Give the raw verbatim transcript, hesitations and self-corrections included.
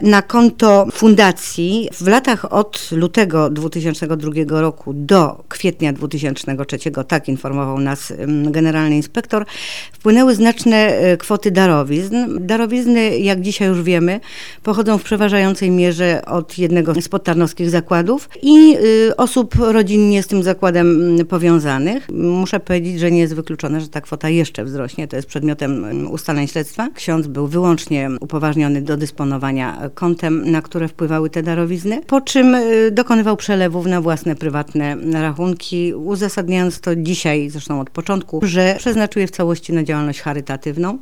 na konto fundacji w latach od lutego dwa tysiące drugiego roku do kwietnia dwa tysiące trzeciego, tak informował nas generalny inspektor, wpłynęły znaczne kwoty darowizn. Darowizny, jak dzisiaj już wiemy, pochodzą w przeważającej mierze od jednego z podtarnowskich zakładów i osób rodzinnie z tym zakładem powiązanych. Muszę powiedzieć, że nie jest wykluczone, że ta kwota jeszcze wzrośnie. To jest przedmiotem ustaleń śledztwa. Ksiądz był wyłącznie upoważniony do dysponowania kontem, na które wpływały te darowizny, po czym dokonywał przelewów na własne prywatne rachunki, uzasadniając to dzisiaj, zresztą od początku, że przeznaczuje w całości na działalność charytatywną.